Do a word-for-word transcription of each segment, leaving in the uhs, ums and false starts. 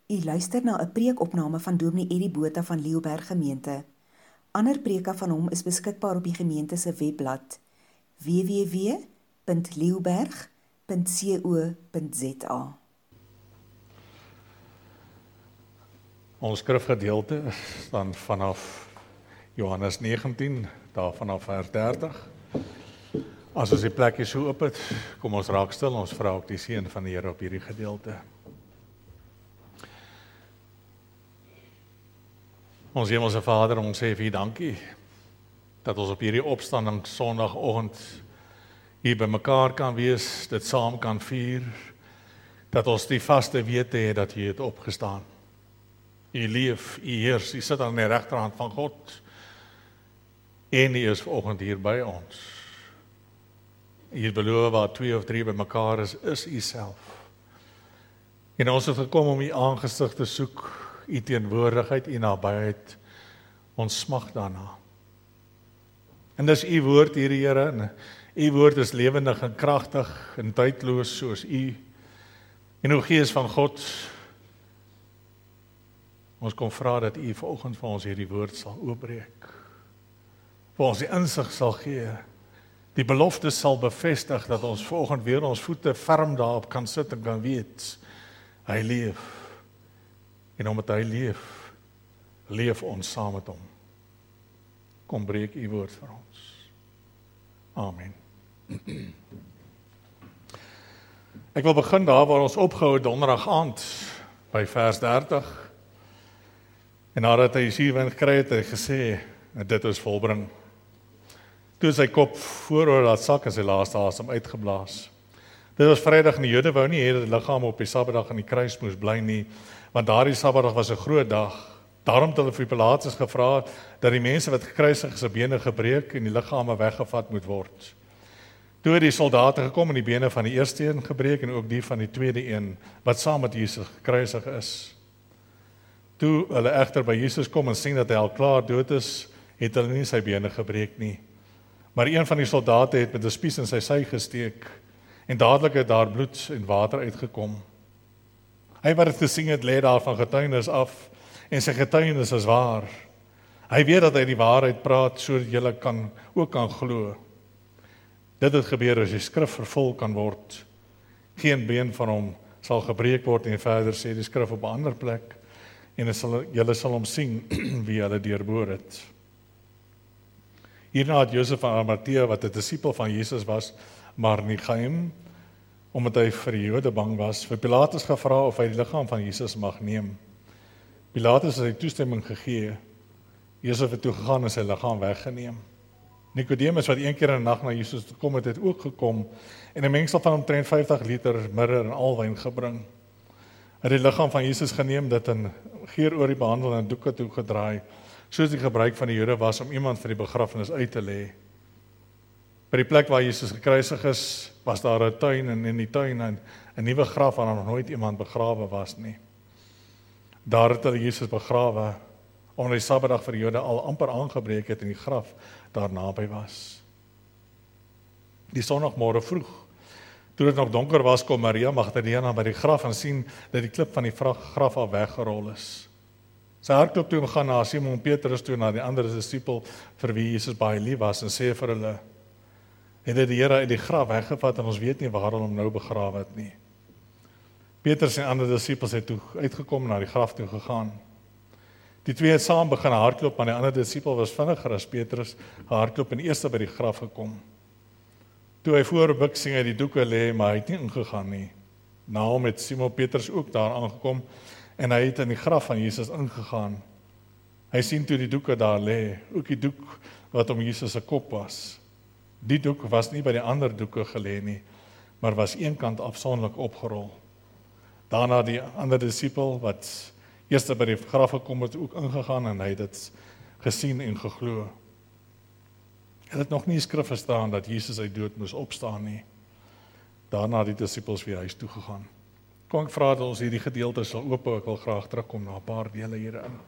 U luister na 'n preekopname van Dominee Eddie Botha van Leeuberg Gemeente. Ander preke van hom is beskikbaar op die gemeente se webblad w w w punt leeuberg punt co punt z a. Ons skrifgedeelte staan vanaf Johannes negentien, daar vanaf vers dertig. As ons die plekkie so oop het, kom ons raak stil, ons vra ook die seën van die Here op hierdie gedeelte. Ons Hemelse Vader, ons sê vir U dankie, dat ons op hierdie opstanding Sondagoggend hier by mekaar kan wees, dit saam kan vier, dat ons die vaste wete het dat U het opgestaan. U leef, U heers, U sit aan die regterhand van God, en U is vanoggend hier by ons. U het beloof waar twee of drie by mekaar is, is U self. En ons het gekom om U aangesig te soek, U teenwoordigheid, U nabyheid, ons smag daarna. En dis U woord, hierdie Here, en U woord is lewendig en kragtig en tydloos soos U. En o Gees van God, ons kom vra dat U vanoggend vir ons hierdie woord sal oopbreek. Vir ons die insig sal gee, die belofte sal bevestig dat ons vanoggend weer ons voete ferm daarop kan sit en kan weet, hy leef. En omdat hy leef, leef ons saam met hom. Kom breek U woord vir ons. Amen. Ek wil begin daar waar ons opgehou donderdag aand, by vers dertig. En nadat hy hierwen gekry het, het hy gesê, dit is volbring. Toe sy kop vooroor laat sak en sy laaste asem uitgeblaas. Dit was Vrydag en die Jode wou nie hê dat die liggaam op die Sabbatdag aan die kruis moes bly nie, want daardie Sabbatdag was 'n groot dag. Daarom het hulle vir Pilatus gevra dat die mense wat gekruisig is, se bene gebreek en die liggame weggevat moet word. Toe het die soldate gekom en die bene van die eerste een gebreek en ook die van die tweede een, wat saam met Jesus gekruisig is. Toe hulle egter by Jesus kom en sien dat hy al klaar dood is, het hulle nie sy bene gebreek nie. Maar een van die soldate het met 'n spies in sy sy gesteek, en dadelik het daar bloed en water uitgekom. Hy wat dit gesien het, lê daar van getuienis af, en sy getuienis is waar. Hy weet dat hy die waarheid praat, sodat julle kan, ook kan glo. Dit het gebeur as die skrif vervul kan word. Geen been van hom sal gebreek word, en verder sê die skrif op 'n ander plek, en sal, julle sal hom sien wie hulle deurboor het. Hierna het Josef van Arimatea, wat 'n disipel van Jesus was, maar nie geheim, omdat hy vir die Jode bang was, vir Pilatus gevra of hy die liggaam van Jesus mag neem. Pilatus het sy toestemming gegee. Josef het toe gegaan en sy liggaam weggeneem. Nicodemus, wat een keer in 'n nag na Jesus toe kom het, het ook gekom en 'n mengsel van omtrent vyftig liter mirre en alwyn gebring. Hy het die liggaam van Jesus geneem, dit in geurolie behandel en doeke toe gedraai, soos die gebruik van die Jode was om iemand vir die begrafenis uit te lê. By die plek waar Jesus gekruisig is, was daar 'n tuin, en in die tuin 'n 'n nuwe graf waar nog nooit iemand begrawe was nie. Daar het hulle Jesus begrawe, omdat die Sabbatdag vir die Jode al amper aangebreek het en die graf daar naby was. Die Sondagmôre vroeg, toe dit nog donker was, kom Maria Magdalena by die graf en sien dat die klip van die graf al weggerol is. Sy hardloop toe en gaan na Simon Petrus toe, na die ander disipel vir wie Jesus baie lief was, en sê vir hulle, het hy die Here uit die graf weggevat en ons weet nie waar hulle hom nou begrawe het nie. Petrus en ander disipels het toe uitgekom en na die graf toe gegaan. Die twee het saam begin hardloop, maar die ander disipel was vinniger as Petrus gehardloop en eerste by die graf gekom. Toe hy voorbuk sien hy die doeke lê, maar hy het nie ingegaan nie. Na hom het Simon Petrus ook daar aangekom en hy het in die graf van Jesus ingegaan. Hy sien toe die doeke daar lê, ook die doek wat om Jesus se kop was. Die doek was nie by die ander doeke gelê nie, maar was eenkant afsonderlik opgerol. Daarna die ander disipel wat eerste by die graf gekom het, ook ingegaan en hy het dit gesien en geglo. Hy het nog nie skrif verstaan dat Jesus uit dood moes opstaan nie. Daarna die disipels weer huis toe gegaan. Kom ek vra dat ons hierdie gedeelte sal oop, ek wil graag terugkom na 'n paar dele hierin.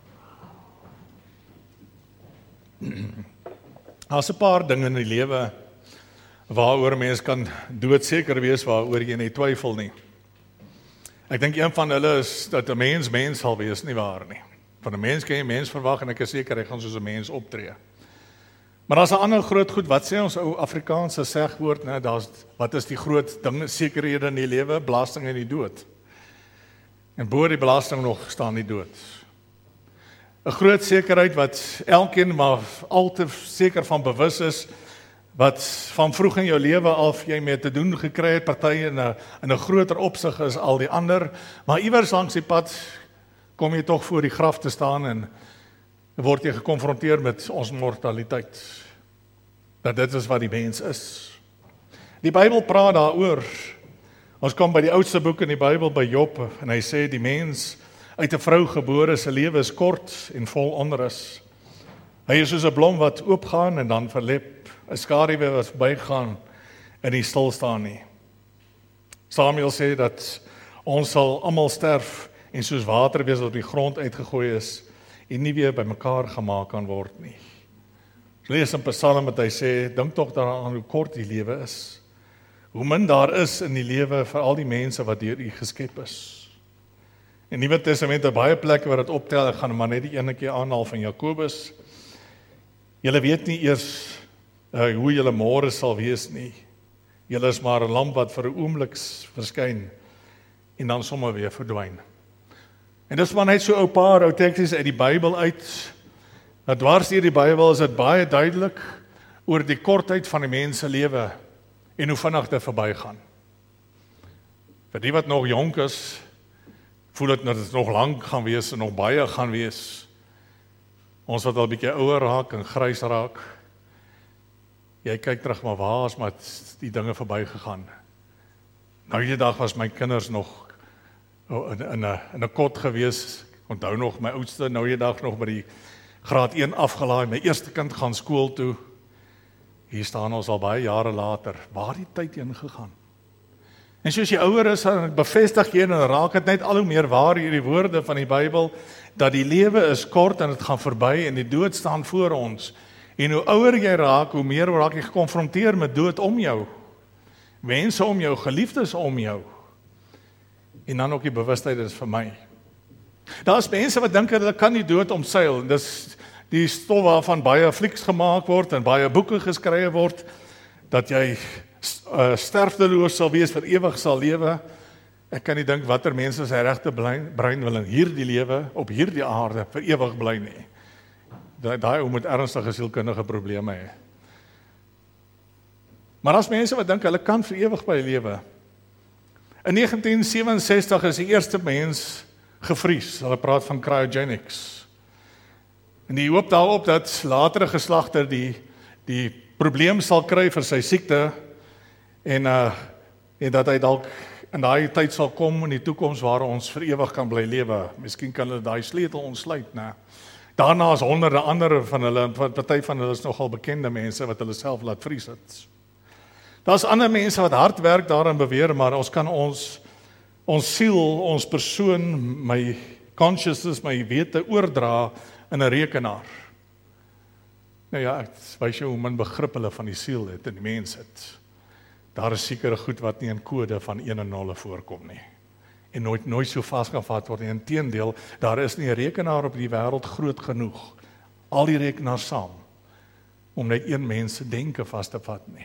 Daar's 'n paar dinge in die lewe waaroor mens kan doodseker wees, waaroor jy nie twyfel nie. Ek dink een van hulle is dat 'n mens mens sal wees, nie waar nie. Van 'n mens kan jy mens verwag en ek is seker hy gaan soos 'n mens optree. Maar daar's 'n ander groot goed, wat sê ons ou Afrikaanse segwoord, né, daar's wat is die groot dinge, sekerhede in die lewe, belasting en die dood. En bo die belasting nog staan die dood. 'n Groot sekerheid wat elkeen maar al te seker van bewus is, wat van vroeg in jou lewe af jy mee te doen gekry het, party in 'n in 'n groter opsig is al die ander, maar iewers langs die pad kom jy tog voor die graf te staan en word jy gekonfronteer met ons mortaliteit. Dat dit is wat die mens is. Die Bybel praat daaroor. Ons kom by die oudste boek in die Bybel, by Job, en hy sê die mens uit 'n vrou gebore, se lewe is kort en vol onrus. Hy is soos 'n blom wat oopgaan en dan verlep, 'n skaduwee wat verbygaan en nie stil staan nie. Samuel sê dat ons sal almal sterf en soos water wees wat op die grond uitgegooi is en nie weer bymekaar gemaak kan word nie. Ons lees in Psalm wat hy sê, dink tog daaraan hoe kort die lewe is. Hoe min daar is in die lewe vir al die mense wat deur U geskep is. In die Nuwe Testament is baie plekke waar dit optel, ek gaan maar net die ene keer aanhaal van Jakobus. Julle weet nie eers uh, hoe julle môre sal wees nie. Julle is maar 'n lamp wat vir 'n oomblik verskyn en dan sommer weer verdwyn. En dis maar net so ou paar ou teksies uit die Bybel uit. Dat dwars deur die Bybel is dit baie duidelik oor die kortheid van die mens se lewe en hoe vinnig dit verbygaan. Vir die wat nog jonk is, voel dit dat dit nog lank gaan wees en nog baie gaan wees. Ons wat al 'n bietjie ouer raak en grys raak, jy kyk terug, maar waar is maar die dinge verbygegaan. Nou die dag was my kinders nog in 'n in 'n kot gewees. Onthou nog my oudste nou die dag nog by die graad een afgelaai, my eerste kind gaan skool toe. Hier staan ons al baie jare later. Waar die tyd heen gegaan? En soos jy ouer is, dan bevestig jy en raak dit net al hoe meer waar hierdie woorde van die Bybel, dat die lewe is kort en dit gaan verby en die dood staan voor ons. En hoe ouer jy raak, hoe meer raak jy gekonfronteer met dood om jou. Mense om jou, geliefdes om jou. En dan ook die bewustheid, dit is vir my. Daar is mense wat dink hulle kan die dood omseil. Dis die stof waarvan baie flieks gemaak word en baie boeke geskryf word, dat jy uh, sterfteloos sal wees, vir ewig sal lewe. Ek kan nie dink watter mense sy regte brein wil in hierdie lewe, op hierdie aarde, vir ewig bly nie. Daai ou moet ernstige sielkundige probleme hê. Maar as mense wat dink hulle kan vir ewig by lewe. In negentien sewe-en-sestig is die eerste mens gevries. Hulle praat van cryogenics. En die hoop daarop dat latere geslagte die die probleem sal kry vir sy siekte en uh en dat hy dalk in daai tyd sal kom in die toekoms waar ons vir ewig kan bly lewe. Miskien kan hulle daai sleutel ontsluit, né? Daarna is honderde ander van hulle, party van hulle is nogal bekende mense wat hulle self laat vries het. Daar's ander mense wat hard werk daarin beweer, maar ons kan ons ons siel, ons persoon, my consciousness, my wete oordra in 'n rekenaar. Nou ja, ek wys jou hoe min begrip hulle van die siel het en die mens het. Daar is sekere goed wat nie in kode van een en nul voorkom nie. En nooit nooit so vasgevat word nie. Inteendeel, daar is nie 'n rekenaar op die wêreld groot genoeg, al die rekenaars saam, om net een mens se denke vas te vat nie.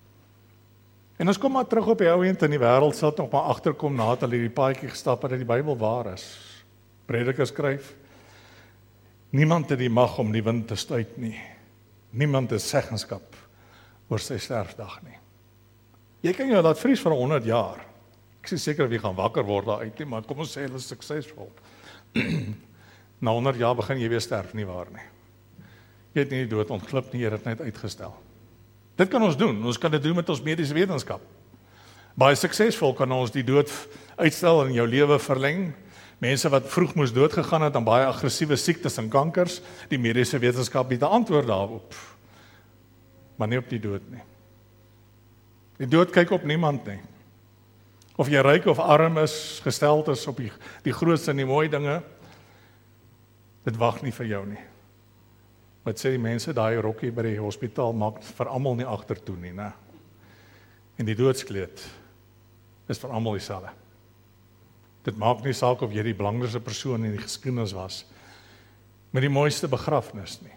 En ons kom maar terug op die ou end in die wêreld sal nog maar agterkom nadat hulle hierdie paadjie gestap het dat die Bybel waar is. Prediker skryf: niemand het die mag om die wind te stuit nie. Niemand het seggenskap oor sy sterfdag nie. Jy kan jou laat vries vir honderd jaar. Ek is seker wie gaan wakker word daar uit nie, maar kom ons sê hulle is suksesvol. Na honderd jaar begin jy weer sterf, nie waar nie. Jy het nie die dood ontglip nie, jy het dit net uitgestel. Dit kan ons doen, ons kan dit doen met ons mediese wetenskap. Baie suksesvol kan ons die dood uitstel en jou lewe verleng. Mense wat vroeg moes dood gegaan het aan baie aggressiewe siektes en kankers, die mediese wetenskap bied 'n antwoord daarop. Maar nie op die dood nie. Die dood kyk op niemand nie. Of jy ryk of arm is, gesteld is op die, die grootste en die mooi dinge, dit wag nie vir jou nie. Wat sê die mense, daai rokkie by die hospitaal maak vir almal nie agtertoe nie, né? En die doodskleed is vir almal dieselfde. Dit maak nie saak of jy die belangrikste persoon in die geskiedenis was, met die mooiste begrafnis nie.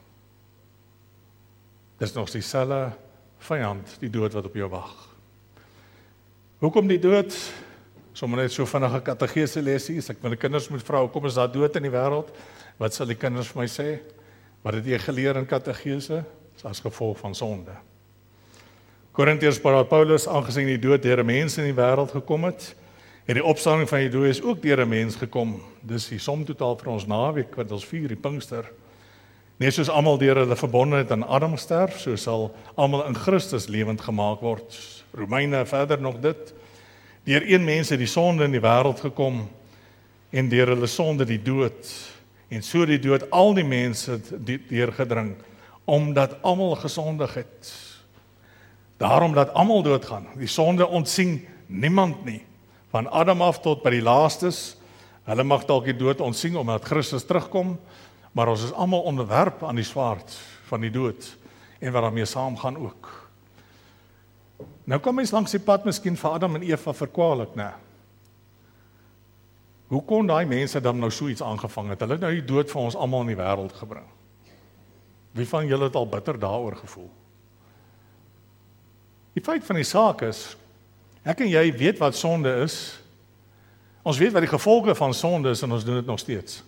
Dis nog dieselfde vyand, die dood wat op jou wag. Hoekom die dood? Sommige net so vinnige kategese lesies, ek wil die kinders moet vra, hoekom is daar dood in die wêreld? Wat sal die kinders vir my sê? Wat het jy geleer in kategese? Dis as gevolg van sonde. Korintiërs praat Paulus, aangesien die dood deur 'n mens in die wêreld gekom het, en die opstanding van die dood is ook deur 'n mens gekom. Dis die som totaal vir ons naweek wat ons vier, die Pinkster. Net soos almal deur hulle verbondenheid aan Adam sterf, so sal almal in Christus lewend gemaak word. Romeine verder nog dit. Deur een mens het die sonde in die wêreld gekom, en deur hulle sonde die dood, en so die dood al die mense deurgedring, omdat almal gesondig het. Daarom dat almal doodgaan. Die sonde ontsien niemand nie. Van Adam af tot by die laastes. Hulle mag dalk die dood ontsien omdat Christus terugkom, maar ons is almal onderwerp aan die swaard van die dood en wat daarmee saamgaan ook. Nou kom mens langs die pad miskien vir Adam en Eva verkwalik, né? Hoe kon daai mense dan nou so iets aangevang het? Hulle het nou die dood vir ons almal in die wêreld gebring. Wie van julle het al bitter daaroor gevoel? Die feit van die saak is, ek en jy weet wat sonde is. Ons weet wat die gevolge van sonde is en ons doen dit nog steeds.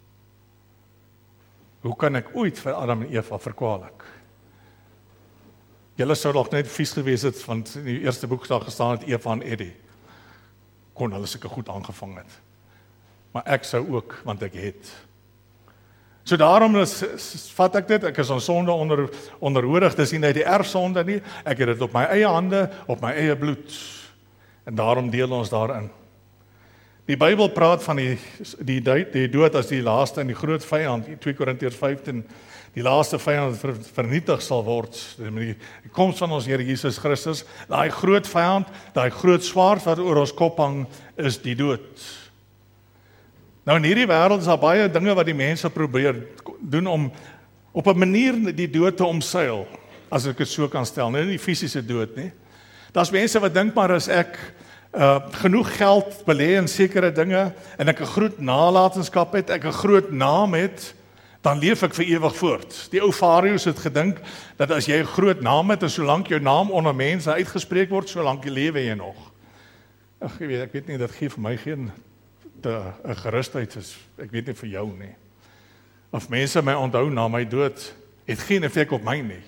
Hoe kan ek ooit vir Adam en Eva verkwalik? Julle sou dalk net vies gewees het, want in die eerste boek daar gestaan het Eva en Eddie. Kon hulle seker goed aangevang het. Maar ek sou ook, want ek het. So daarom is, is, vat ek dit, ek is aan sonde onder, onderhoorig, dis nie net die erfsonde nie, ek het dit op my eie hande, op my eie bloed. En daarom deel ons daarin. Die Bybel praat van die, die, die dood as die laaste en die groot vyand, twee Korintiërs vyftien, die laaste vyand ver, vernietig sal word, die, die koms van ons Here Jesus Christus, daai groot vyand, daai groot swaard wat oor ons kop hang, is die dood. Nou in hierdie wêreld is daar baie dinge wat die mense probeer doen om op 'n manier die dood te omseil, as ek dit so kan stel, nie die fisiese dood nie. Daar's mense wat dink maar as ek uh, genoeg geld belê in sekere dinge en ek 'n groot nalatenskap het, ek 'n groot naam het, dan leef ek vir ewig voort. Die ou Fariëus het gedink dat as jy 'n groot naam het en solank jou naam onder mense uitgespreek word, solank jy lewe jy nog. Ag, jy weet, ek weet nie, dat gee vir my geen 'n gerusheid is, ek weet nie vir jou nie. Of mense my onthou na my dood, het geen effek op my nie.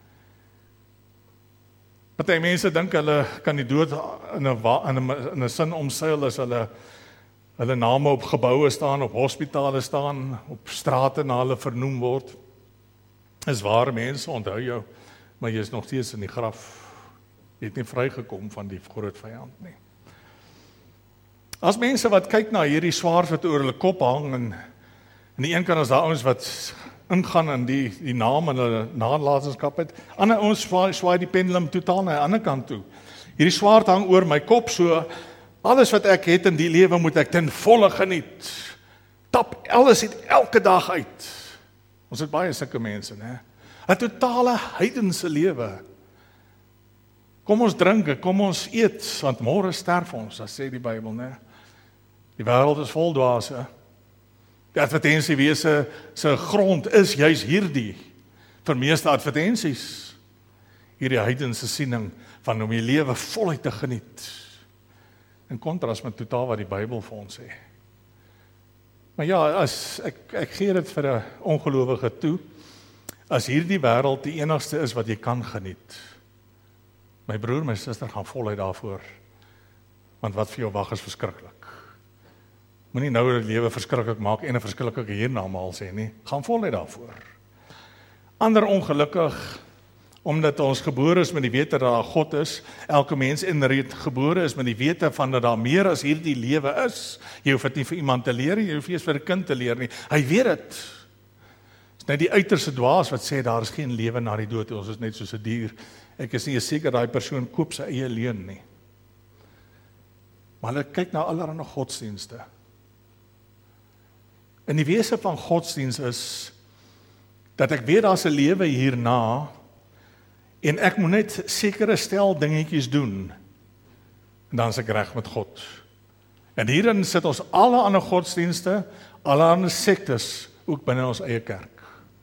Party mense dink hulle kan die dood in 'n in 'n in 'n sin omseil as hulle hulle name op geboue staan, op hospitale staan, op strate na hulle vernoem word. Is waar, mense onthou jou, maar jy is nog steeds in die graf. Jy het nie vrygekom van die groot vyand nie. As mense wat kyk na hierdie swaard wat oor hulle kop hang, en aan die een kant is daar ouens wat ingaan in die, die naam en hulle nalatenskap het, ander ouens swaai, swaai die pendulum totaal na die ander kant toe. Hierdie swaard hang oor my kop, so alles wat ek het in die lewe moet ek ten volle geniet. Tap alles uit elke dag uit. Ons het baie sulke mense, né? 'n totale heidense lewe. Kom ons drink, kom ons eet, want môre sterf ons, dat sê die Bybel, né? Die wêreld is vol dwaase. Die advertensiewese se grond is juis hierdie, vir meeste advertensies, hierdie heidense siening van om die lewe voluit te geniet, in kontras met totaal wat die Bybel vir ons sê. Maar ja, as ek, ek gee dit vir 'n ongelowige toe, as hierdie wêreld die enigste is wat jy kan geniet, my broer, my suster, gaan voluit daarvoor, want wat vir jou wag is verskriklik. Moenie nou die lewe verskriklik maak en 'n verskriklike hiernamaal sê nie, gaan voluit daarvoor. Ander ongelukkig, omdat ons gebore is met die wete dat daar God is, elke mens inreed gebore is met die wete van dat daar meer as hierdie lewe is. Jy hoef dit nie vir iemand te leer nie, jy hoef nie vir 'n kind te leer nie. Hy weet dit. Dit is net die uiterste dwaas wat sê daar is geen lewe na die dood, ons is net soos 'n dier. Ek is nie seker daai persoon koop sy eie leen nie. Maar hulle kyk na allerlei godsdienste. En die wese van godsdienst is dat ek weet daar's 'n lewe hierna en ek moet net sekere stel dingetjies doen en dan is ek reg met God. En hierin sit ons alle ander godsdienste, alle ander sektes, ook binne ons eie kerk.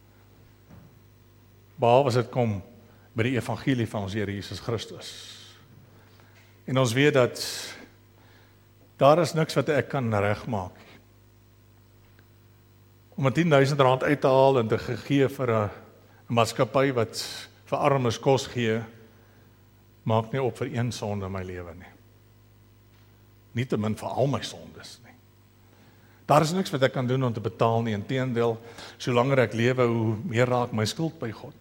Behalwe as dit kom by die evangelie van ons Here Jesus Christus. En ons weet dat daar is niks wat ek kan regmaak. Om 'n tien duisend rand uit te haal en te gegee vir 'n maatskappy wat vir armes kos gee, maak nie op vir een sonde in my lewe nie. Nie te min vir al my sondes nie. Daar is niks wat ek kan doen om te betaal nie, inteendeel, solank ek lewe, hoe meer raak my skuld by God.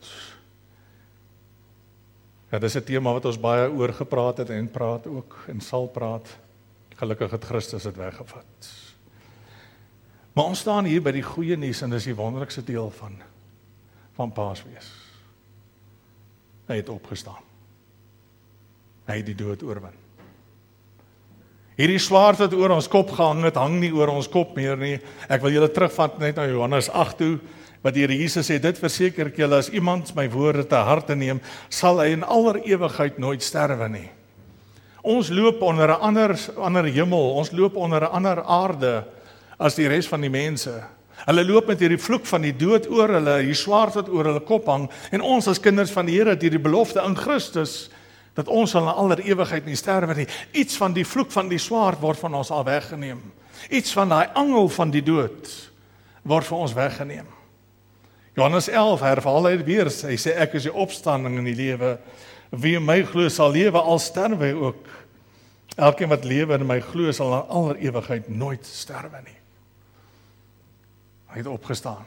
Ja, dis 'n tema wat ons baie oor gepraat het en praat ook en sal praat. Gelukkig het Christus dit weggevat. Maar ons staan hier by die goeie nuus en dis die wonderlikste deel van van Paasfees. Hy het opgestaan. Hy het die dood oorwin. Hierdie swaard wat oor ons kop gehang het, hang nie oor ons kop meer nie. Ek wil julle terugvat net na Johannes agt toe, wat die Here Jesus sê, dit verseker ek julle, as iemand my woorde te harte neem, sal hy in aller ewigheid nooit sterwe nie. Ons loop onder 'n ander ander hemel, ons loop onder 'n ander aarde as die res van die mense. Hulle loop met hierdie vloek van die dood oor hulle, die swaard wat oor hulle kop hang, en ons as kinders van die Here het hierdie belofte in Christus, dat ons sal in aller ewigheid nie sterwe nie. Iets van die vloek van die swaard word van ons al weggeneem. Iets van daai angel van die dood word vir ons weggeneem. Johannes elf herhaal hy weer, hy sê ek is die opstanding in die lewe. Wie in my glo sal lewe al sterwe hy ook. Elkeen wat lewe in my glo sal in aller ewigheid nooit sterwe nie. Hy het opgestaan.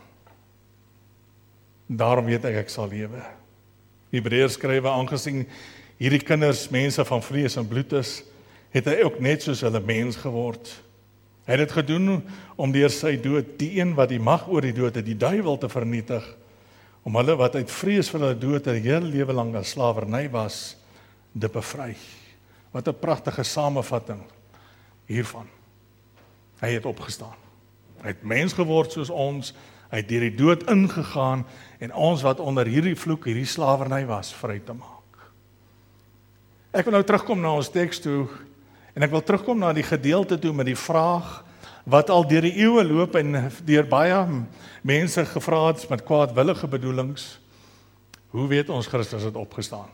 Daarom weet ek ek sal lewe. Hebreërs skrywe, aangesien hierdie kinders mense van vlees en bloed is, het hy ook net soos hulle mens geword. Hy het dit gedoen om deur sy dood die een wat die mag oor die dood het, die duiwel te vernietig, om hulle wat uit vrees vir hulle dood 'n hele lewe lank in slawerny was, te bevry. Wat 'n pragtige samevatting hiervan. Hy het opgestaan. Hy het mens geword soos ons, hy het deur die dood ingegaan en ons wat onder hierdie vloek, hierdie slawerny was, vry te maak. Ek wil nou terugkom na ons teks toe en ek wil terugkom na die gedeelte toe met die vraag wat al deur die eeue loop en deur baie mense gevra het met kwaadwillige bedoelings. Hoe weet ons Christus het opgestaan?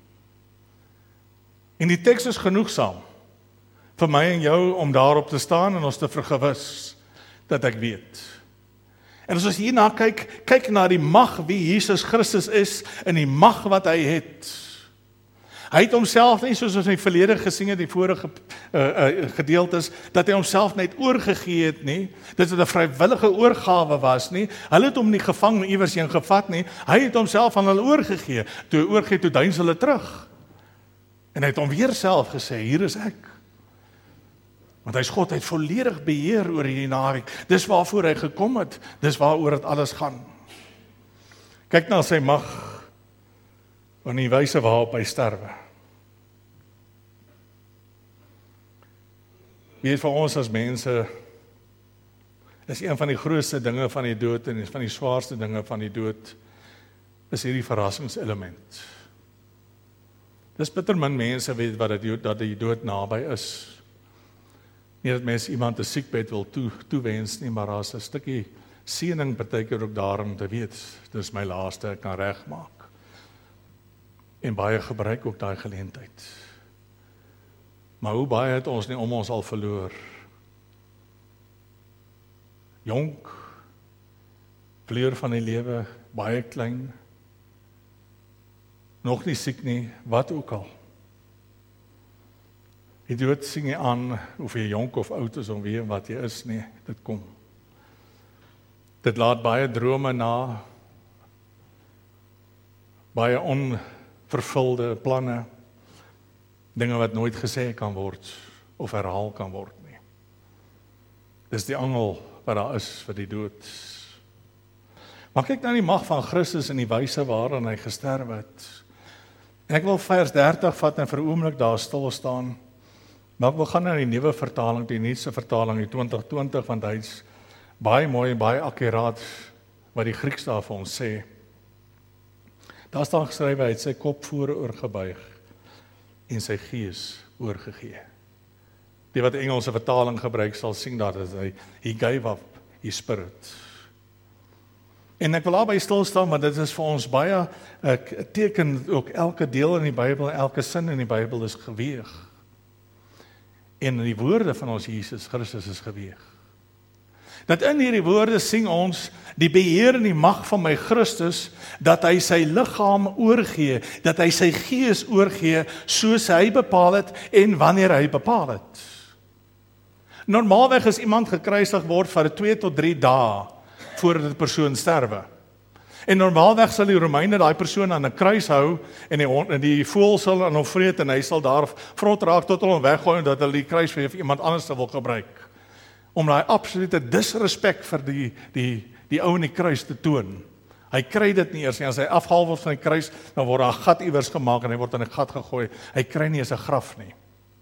En die teks is genoegsaam vir my en jou om daarop te staan en ons te vergewis dat ek weet. En as ons hierna kyk, kyk na die mag wie Jesus Christus is en die mag wat hy het. Hy het homself nie, soos ons in die verlede gesien het, die vorige uh, uh, gedeeltes, dat hy homself net oorgegee het nie, dat dit 'n vrywillige oorgawe was nie, hulle het hom nie gevang iewers heen gevat nie, hy het homself aan hulle oorgegee, toe hy oorgee, toe duins hulle terug. En hy het hom weer self gesê, hier is ek. Want hy is God, hy het volledig beheer oor hierdie naweek, dis waarvoor hy gekom het, dis waaroor dit alles gaan. Kyk na sy mag, en die wyse waarop hy sterwe. Weet vir ons as mense, is een van die grootste dinge van die dood en van die swaarste dinge van die dood, is hierdie verrassingselement. Dis bitter min mense weet wat dit, dat die dood naby is. Nie dat mense iemand 'n siekbed wil toe, toewens nie, maar daar's 'n stukkie seëning partykeer ook daarom te weet, dis my laaste, ek kan regmaak. En baie gebruik ook daai geleentheid. Maar hoe baie het ons nie om ons al verloor? Jonk, kleur van die lewe, baie klein, nog nie siek nie, wat ook al. Die dood sien nie aan of jy jonk of oud is om weet wat jy is nie, dit kom. Dit laat baie drome na, baie onvervulde planne, dinge wat nooit gesê kan word of herhaal kan word nie. Dis die angel wat daar is vir die dood. Maar kyk na die mag van Christus en die wyse waarin hy gesterwe het. En ek wil vers dertig vat en vir 'n oomblik daar stil staan. Maar ek wil gaan na die nuwe vertaling, die nuutste vertaling, die twintig twintig, want hy's baie mooi en baie akkuraat wat die Grieks daar vir ons sê. Daar staan geskrywe, hy het sy kop vooroor gebuig en sy gees oorgegee. Die wat Engelse vertaling gebruik sal sien dat is hy, he gave up his spirit. En ek wil daarby stil staan, want dit is vir ons baie 'n teken, ook elke deel in die Bybel, elke sin in die Bybel is geweeg. En die woorde van ons Jesus Christus is geweeg. Dat in hierdie woorde sien ons die beheer en die mag van my Christus, dat hy sy liggaam oorgee, dat hy sy gees oorgee, soos hy bepaal het en wanneer hy bepaal het. Normaalweg is iemand gekruisig word vir twee tot drie dae voordat die persoon sterwe. En normaalweg sal die Romeine daai persoon aan 'n kruis hou en die hond en die voël sal aan hom vreet en hy sal daar vrot raak tot hulle hom weggooi en dat hulle die kruis vir iemand anders wil gebruik. Om daai absolute disrespek vir die die die ou in die kruis te toon. Hy kry dit nie eers nie. As hy afgehaal word van die kruis, dan word daar 'n gat iewers gemaak en hy word in 'n gat gegooi. Hy kry nie eens 'n graf nie.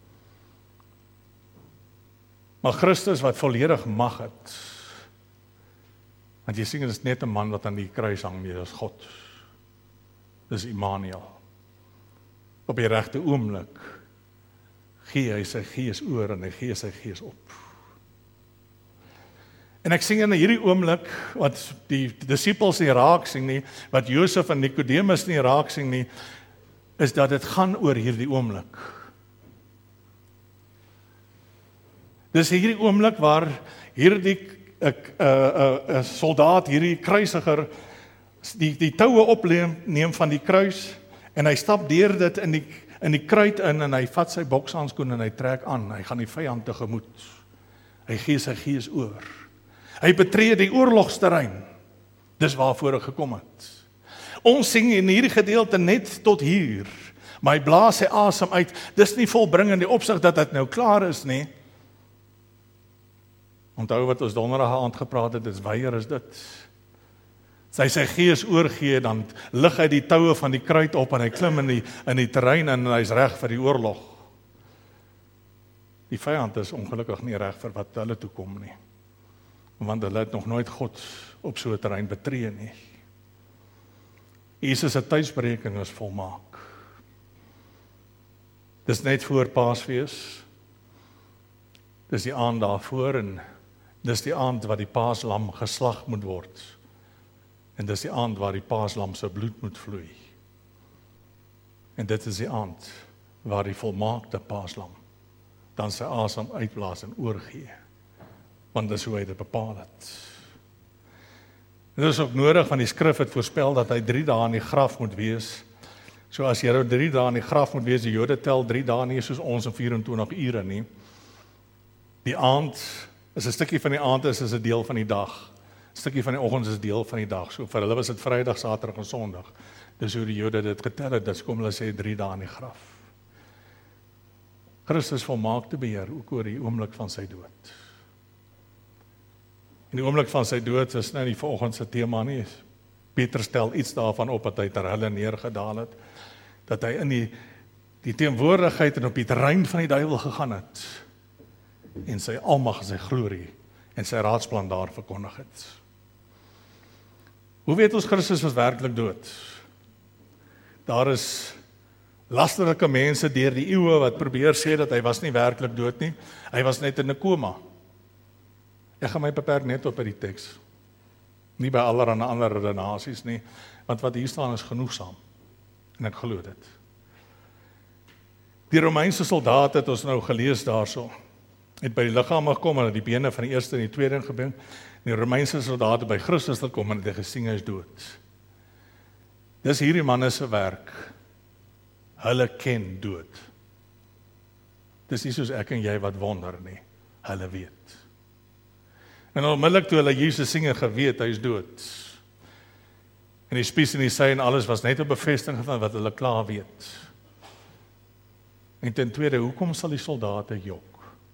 Maar Christus wat volledig mag het. Want jy sien, dit is net 'n man wat aan die kruis hang, nie, dit is God. Dis Immanuel. Op die regte oomblik gee hy sy gees oor en hy gee sy gees op. En ek sien in hierdie oomblik, wat die, die disippels nie raak sien nie, wat Josef en Nicodemus nie raak sien nie, is dat dit gaan oor hierdie oomblik. Dis hierdie oomblik waar hierdie 'n uh, uh, uh, soldaat, hierdie kruisiger, die, die toue opneem neem van die kruis, en hy stap deur dit in die, in die kruit in, en hy vat sy bokshandskoen en hy trek aan, hy gaan die vyand tegemoet. Hy gee sy gees oor. Hy betree die oorlogsterrein. Dis waarvoor hy gekom het. Ons sing in hierdie gedeelte net tot hier, maar hy blaas sy asem uit. Dis nie volbring in die opsig dat dit nou klaar is nie. Onthou wat ons donderdag aand gepraat het, dis weier is dit. Sy sy gees oorgee, dan lig hy die toue van die kruit op en hy klim in die, in die terrein en hy's reg vir die oorlog. Die vyand is ongelukkig nie reg vir wat hulle toe kom nie. Want hulle het nog nooit God op so 'n terrein betree nie. Jesus se tydsberekening is volmaak. Dis net voor Paasfees. Dis die aand daarvoor en dis die aand wat die paaslam geslag moet word. En dis die aand waar die paaslam se bloed moet vloei. En dit is die aand waar die volmaakte paaslam dan sy asem uitblaas en oorgee. Want dis hoe hy dit bepaal het. Dit is ook nodig, want die skrif het voorspel dat hy drie dae in die graf moet wees. So as jy nou drie dae in die graf moet wees, die Jode tel drie dae nie soos ons in vyf-en-twintig ure nie. Die aand is 'n stukkie van die aand is is 'n deel van die dag. 'n Stukkie van die oggend is 'n deel van die dag. So vir hulle was dit Vrydag, Saterdag en Sondag. Dis hoe die Jode dit getel het. Dis kom hulle sê drie dae in die graf. Christus volmaakte beheer ook oor die oomblik van sy dood. In die oomblik van sy dood is nou nie vanoggend se tema nie. Petrus stel iets daarvan op dat hy ter helle neergedaal het, dat hy in die die teenwoordigheid en op die terrein van die duiwel gegaan het en sy almag en sy glorie en sy raadsplan daar verkondig het. Hoe weet ons Christus was werklik dood? Daar is lasterlike mense deur die eeue wat probeer sê dat hy was nie werklik dood nie. Hy was net in 'n koma. Ek gaan my beperk net op by die teks. Nie by allerlei ander redenasies nie, want wat hier staan is genoegsaam. En ek glo dit. Die Romeinse soldaat het ons nou gelees daarso. Het by die liggaam gekom en die bene van die eerste en die tweede gebring. Die Romeinse soldaat het by Christus gekom en het gesien hy is dood. Dis hierdie manne se werk. Hulle ken dood. Dis nie soos ek en jy wat wonder nie. Hulle weet. En onmiddellik toe hulle Jesus sien en geweet hy is dood. En die spies en die sy en alles was net 'n bevestiging van wat hulle klaar weet. En ten tweede, hoekom sal die soldate jok?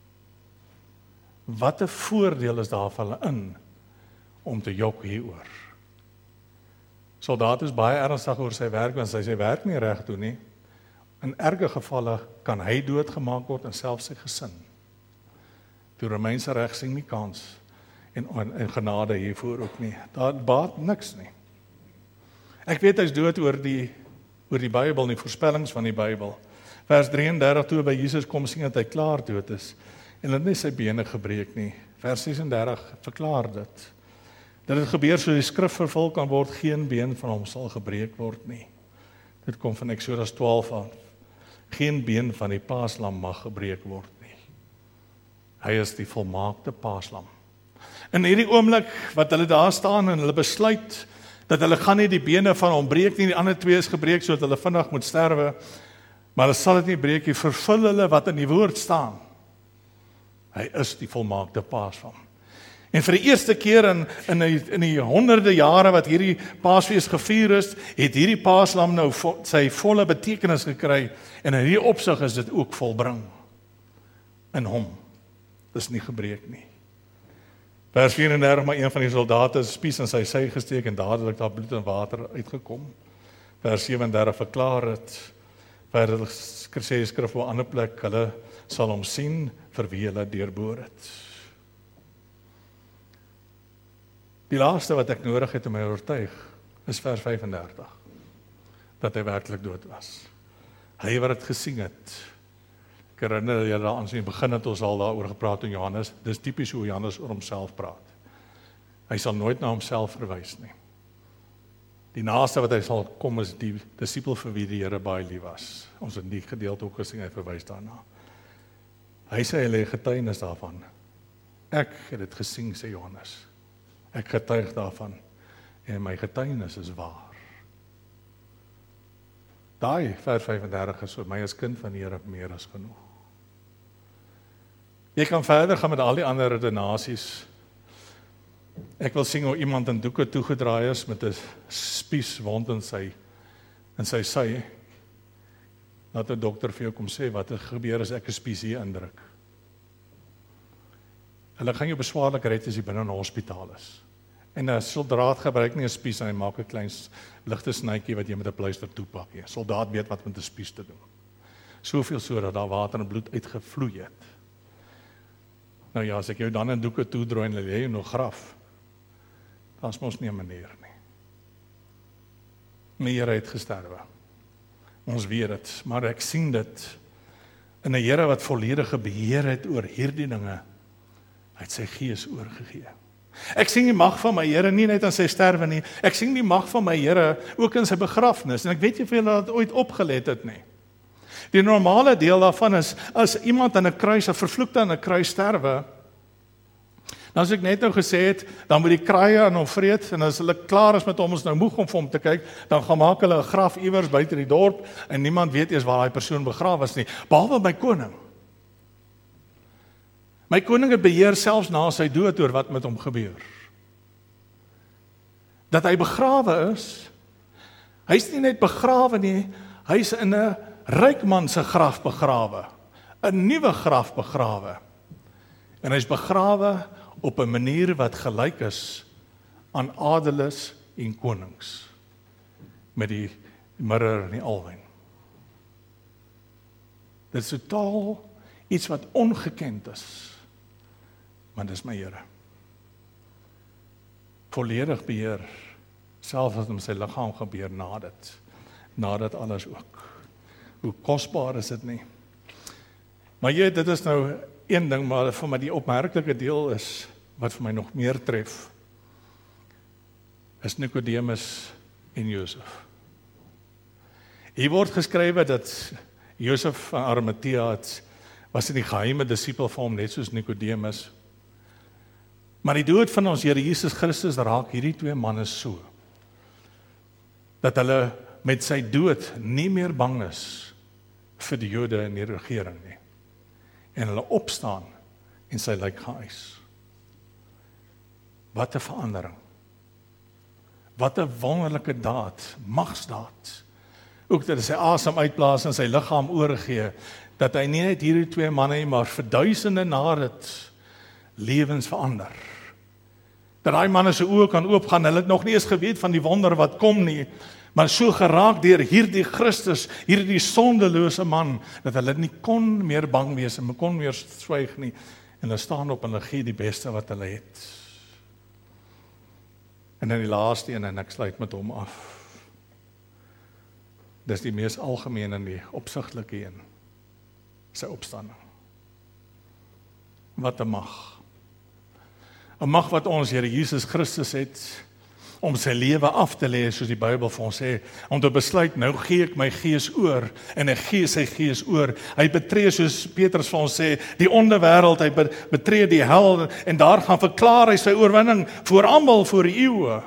Wat 'n voordeel is daar vir hulle in om te jok hieroor? Soldaat is baie ernstig oor sy werk, want hy sy werk nie reg doen nie. In erge gevalle kan hy doodgemaak word en selfs sy gesin. Die Romeinse reg sien nie kans en, en, en genade hiervoor ook nie. Daar baat niks nie. Ek weet hy's dood oor die oor die Bybel, die voorspellings van die Bybel. Vers drieëndertig toe by Jesus kom sien dat hy klaar dood is. en hulle het nie sy bene gebreek nie. Vers ses en dertig verklaar dit. Dat dit gebeur so die skrif vervul kan word, geen been van hom sal gebreek word nie. Dit kom van Eksodus twaalf af. Geen been van die paaslam mag gebreek word nie. Hy is die volmaakte paaslam. In hierdie oomblik wat hulle daar staan en hulle besluit dat hulle gaan nie die bene van hom breek nie, die ander twee is gebreek sodat hulle vinnig moet sterwe, maar hulle sal dit nie breek nie, vervul hulle wat in die woord staan. Hy is die volmaakte paaslam. En vir die eerste keer in, in, die, in die honderde jare wat hierdie paasfees gevier is, het hierdie paaslam nou vo, sy volle betekenis gekry, en in hierdie opsig is dit ook volbring in hom. Dit is nie gebreek nie. Vers vyf en dertig, maar een van die soldate is spies in sy sy gesteek en dadelik daar bloed en water uitgekom. Vers sewe en dertig verklaar dit, verder sê die skrif op 'n ander plek, hulle sal hom sien vir wie hulle deurboor het. Die laaste wat ek nodig het om my oortuig, is vers vyf en dertig, dat hy werklik dood was. Hy wat het gesien het. Ek herinner julle daaraan, in die begin het ons al daaroor gepraat in Johannes, dis tipies hoe Johannes oor homself praat. Hy sal nooit na homself verwys nie. Die naaste wat hy sal kom is die disipel vir wie die Here baie lief was. Ons het die gedeelte ook gesien, hy verwys daarna. Hy sê hy lê getuienis daarvan. Ek het dit gesien, sê Johannes. Ek getuig daarvan en my getuienis is waar. Daai vers vyf en dertig is vir my as kind van die Here meer as genoeg. Jy kan verder gaan met al die ander redenasies. Ek wil sien hoe iemand in doeke toegedraai is met 'n spieswond in sy in sy sy. Laat 'n dokter vir jou kom sê wat het gebeur as ek 'n spies hier indruk. Hulle gaan jou beswaarlik red as jy binne 'n hospitaal is. En 'n soldaat gebruik nie 'n spies en hy maak 'n klein ligte snytjie wat jy met 'n pleister toepak. 'n Soldaat weet wat met 'n spies te doen. Soveel so dat daar water en bloed uitgevloei het. Nou ja, as ek jou dan in doeke toedrooi en lê jy nog graf, dan is mos nie 'n manier nie. My Here het gesterwe. Ons weet dit, maar ek sien dit in 'n Here wat volledige beheer het oor hierdie dinge. Hy het sy gees oorgegee. Ek sien die mag van my Here nie net aan sy sterwe nie, ek sien die mag van my Here ook in sy begrafnis, en ek weet nie of julle dit ooit opgelet het nie. Die normale deel daarvan is, as iemand aan 'n kruis, 'n vervloekte aan 'n kruis sterwe, dan as ek net nou gesê het, dan moet die kraaie aan hom vreet, en as hulle klaar is met hom, ons nou moeg om vir hom te kyk, dan gaan maak hulle 'n graf iewers buite die dorp, en niemand weet eers waar daai persoon begrawe is nie, behalwe my koning. My koning het beheer selfs na sy dood oor wat met hom gebeur. Dat hy begrawe is, hy's nie net begrawe nie, hy's in 'n ryk man se graf begrawe, 'n nuwe graf begrawe. En hy's begrawe op 'n manier wat gelyk is aan adeles en konings, met die mirror en die alwyn. Dit is totaal iets wat ongekend is. Maar dis my Here. Volledig beheer, selfs wat om sy liggaam gebeur na dit, na dit alles ook. Hoe kosbaar is dit nie? Maar jy, dit is nou een ding, maar vir my die opmerklike deel is, wat vir my nog meer tref, is Nikodemus en Josef. Hier word geskrywe dat Josef van Arimatea was in die geheime disipel van hom, net soos Nikodemus. Maar die dood van ons Here Jesus Christus raak hierdie twee manne so, dat hulle met sy dood nie meer bang is vir die Jode in die regering nie. En hulle opstaan en sy lijk gaan eis. Wat 'n verandering. Wat 'n wonderlike daad, magsdaad. Ook dat hy sy asem uitblaas en sy liggaam oorgee, dat hy nie net hierdie twee manne nie, maar vir duisende na dit lewens verander. Dat daai manne se oë kan oopgaan, hulle het nog nie eens geweet van die wonder wat kom nie, maar so geraak deur hierdie Christus, hierdie sondelose man, dat hulle nie kon meer bang wees en kon meer swyg nie, en hulle staan op en hulle gee die beste wat hulle het. En dan die laaste een, en ek sluit met hom af. Dis die mees algemene en die opsigtelike een, sy opstanding. Wat 'n mag. 'n Mag wat ons Here Jesus Christus het, om sy lewe af te lê, soos die Bybel vir ons sê, om te besluit, nou gee ek my gees oor, en hy gee sy gees oor. Hy betree, soos Petrus vir ons sê, die onderwêreld, hy betree die hel, en daar gaan verklaar hy sy oorwinning voor almal, voor die eeue.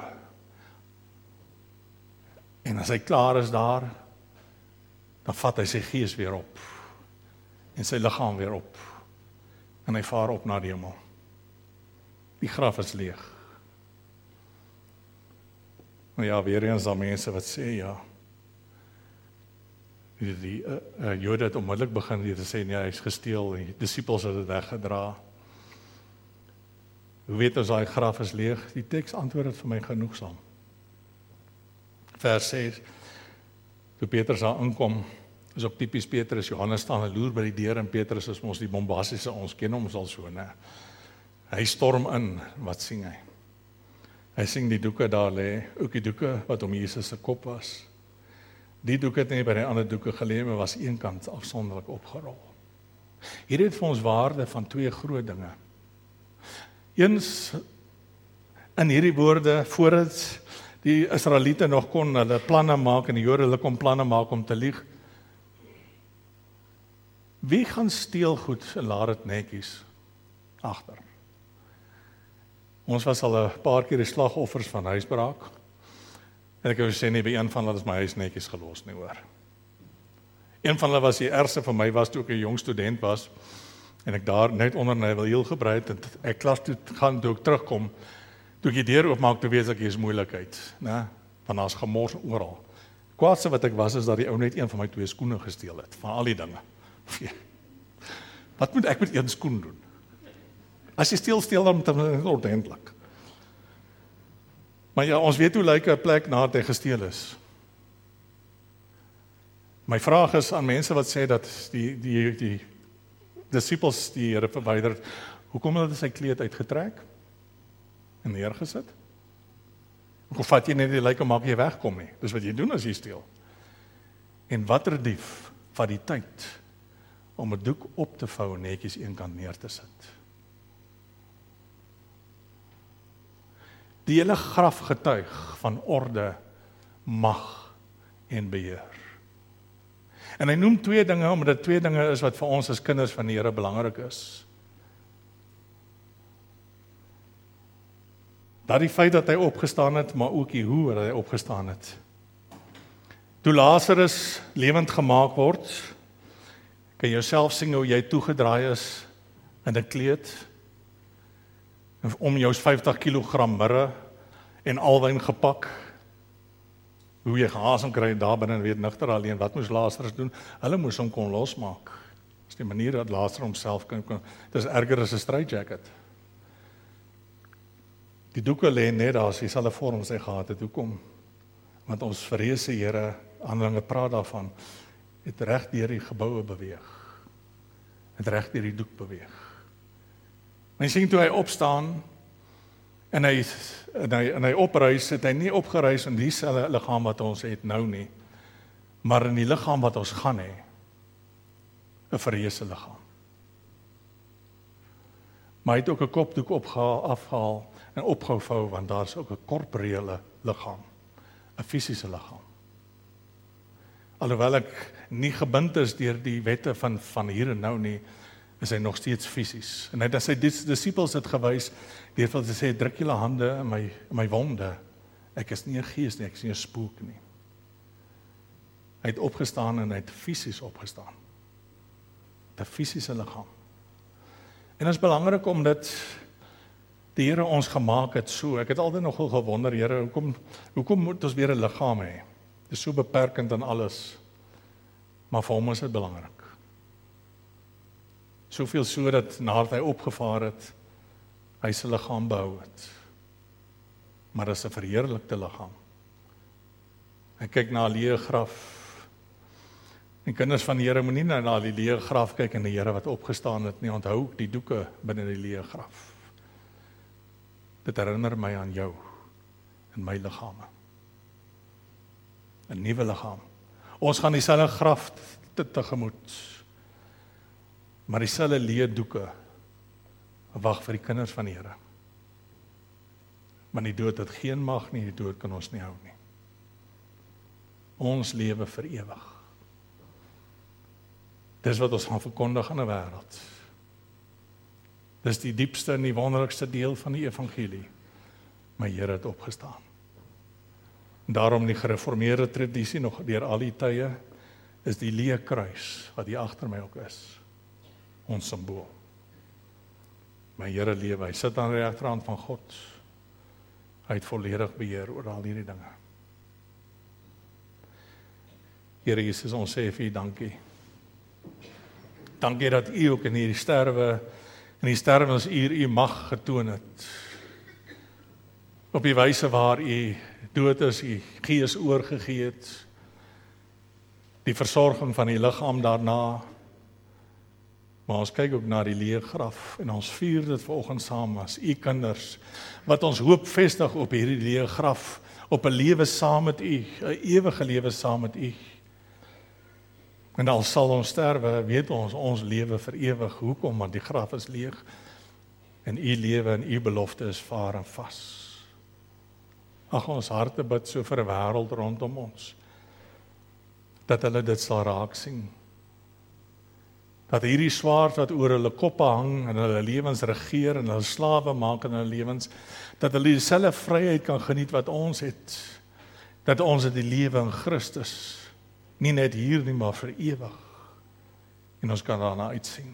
En as hy klaar is daar, dan vat hy sy gees weer op, en sy liggaam weer op, en hy vaar op na die hemel. Die graf is leeg. Nou ja, weer eens daar mense wat sê, ja, die, die uh, uh, Jode het onmiddellik begin hier te sê, nee, hy is gesteel, die disippels het het weggedra. Hoe weet ons daai graf is leeg? Die teks antwoord het vir my genoegsaam. Vers ses, toe Petrus daar inkom, is ook typies Petrus, Johannes staan en loer by die deur, en Petrus is ons die bombastiese, ons ken hom al so, ne? Hy storm in, wat sien hy? Hy sien die doeke daar lê, ook die doeke wat om Jesus se kop was. Die doeke het nie by die ander doeke gelê, maar was eenkant afsonderlik opgerol. Hier het vir ons waarde van twee groot dinge. Eens in hierdie woorde, voordat die Israeliete nog kon hulle planne maak, en die Jode hulle kon planne maak om te lieg. Wie gaan steel goed en laat dit netjies agter? Ons was al 'n paar keer die slagoffers van huisbraak. En ek wou sê nie, by een van hulle is my huis netjies gelos nie, hoor. Een van hulle was die ergste vir my, was toe ek 'n jong student was, en ek daar net onder Nywil gebly het, en ek klas toe gaan, toe ek terugkom, toe ek die deur oopmaak, toe weet ek, hier is moeilikheid, né? Want daar's gemors oral. Kwaadste wat ek was, is dat die ou net een van my twee skoene gesteel het, van al die dinge. Wat moet ek met een skoen doen? As jy steel, steel dan met ordentlik. Maar ja, ons weet hoe lyk 'n plek nadat hy gesteel is. My vraag is aan mense wat sê dat die die die disippels die Here verwyder het, hoekom het hy sy kleed uitgetrek en neergesit? Hoekom vat jy net die lyk en maak jy wegkom nie? Dis wat jy doen as jy steel. En watter dief vat die tyd om 'n doek op te vou en netjies eenkant neer te sit? Die hele graf getuig van orde, mag en beheer. En hy noem twee dinge, omdat dit twee dinge is wat vir ons as kinders van die Here belangrik is. Dat die feit dat hy opgestaan het, maar ook die hoe dat hy opgestaan het. Toe Lazarus lewend gemaak word, kan jy jouself sien hoe jy toegedraai is in 'n kleed, om jou vyftig kilogram mirre en alwyn gepak, hoe jy gehaasem kry daar binne en weet nigter alleen, wat moes Lazarus doen? Hulle moes hom kon losmaak. Dis die manier dat Lazarus homself kan, kan dis erger as 'n straitjacket. Die doeke lê net daar, as dieselfde vorm sy gehad het, hoekom? Want ons verreëse Here, Handelinge praat daarvan, het reg deur die geboue beweeg, het reg deur die doek beweeg. En jy sien toe hy opstaan, en hy, en hy, en hy opruis, het hy nie opgeruis in dieselfde liggaam wat ons het nou nie, maar in die liggaam wat ons gaan hê, 'n verreëse liggaam. Maar hy het ook 'n kopdoek opgehaal, afgehaal en opgevou, want daar is ook 'n korporeële liggaam, 'n fisiese liggaam. Alhoewel ek nie gebind is deur die wette van, van hier en nou nie, is hy nog steeds fisies. En hy het sy disippels het gewys, deur vir te sê, druk julle hande in my, in my wonde. Ek is nie 'n gees nie, ek is nie 'n spook nie. Hy het opgestaan en hy het fisies opgestaan. 'n Fisiese liggaam. En dit is belangrik omdat die Here ons gemaak het so. Ek het altyd nogal gewonder, Here, hoekom hoekom moet ons weer 'n liggaam hê? Dit is so beperkend aan alles. Maar vir hom is dit belangrik. Soveel so dat nadat hy opgevaar het, hy sy liggaam behou het. Maar dit is 'n verheerlikte liggaam. Hy kyk na 'n leë graf. En kinders van die Here moenie na die leë graf kyk en die Here wat opgestaan het nie. Onthou die doeke binne die leë graf. Dit herinner my aan jou en my liggame. 'n Nuwe liggaam. Ons gaan dieselfde graf te tegemoet. Maar dieselfde leë doeke Wag vir die kinders van die Here. Want die dood het geen mag nie, die dood kan ons nie hou nie. Ons lewe vir ewig. Dis wat ons gaan verkondig aan die wêreld. Dis die diepste en die wonderlikste deel van die evangelie. My Here het opgestaan. Daarom die gereformeerde tradisie nog deur al die tye is die leë kruis wat hier agter my ook is. Ons simbool. My Here lewe, hy sit aan die regterhand van God. Hy het volledig beheer oor al hierdie dinge. Here Jesus, ons sê vir U dankie. Dankie dat U ook in hierdie sterwe, in die sterwensuur U mag getoon het. Op die wyse waar U dood is, U gees oorgegee het. Die versorging van die liggaam daarna. Maar ons kyk ook na die leë graf en ons vier dit vanoggend saam as U kinders, wat ons hoop vestig op hierdie leë graf, op 'n lewe saam met U, 'n ewige lewe saam met U. En al sal ons sterwe, weet ons, ons lewe vir ewig. Hoekom? Want die graf is leeg en U lewe en U belofte is vaar en vas. Ag, ons harte bid so vir 'n wêreld rondom ons, dat hulle dit sal raak sien. Dat hierdie swaard wat oor hulle koppe hang en hulle lewens regeer en hulle slawe maak in hulle lewens, dat hulle dieselfde vryheid kan geniet wat ons het. Dat ons het die lewe in Christus, nie net hier nie, maar vir ewig. En ons kan daarna uitsien.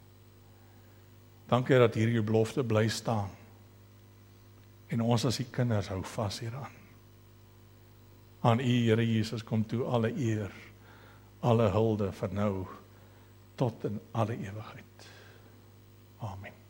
Dankie dat hierdie belofte bly staan. En ons as die kinders hou vas hieraan. Aan U, Here Jesus, kom toe alle eer, alle hulde vir nou, tot in alle ewigheid. Amen.